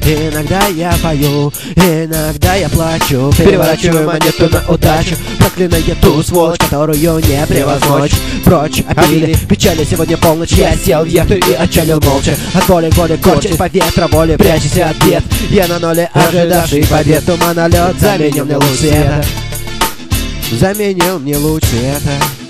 Иногда я пою, иногда я плачу, переворачиваю монету на удачу, проклинаю ту сволочь, которую не превозмочь. Прочь обиды, печали, сегодня полночь. Я сел в яхту и отчалил молча. От боли корчит по ветроволе, прячась от бед. Я на ноле, ожидавший побед. Туман, налет, заменил мне луч света. Заменил мне луч света.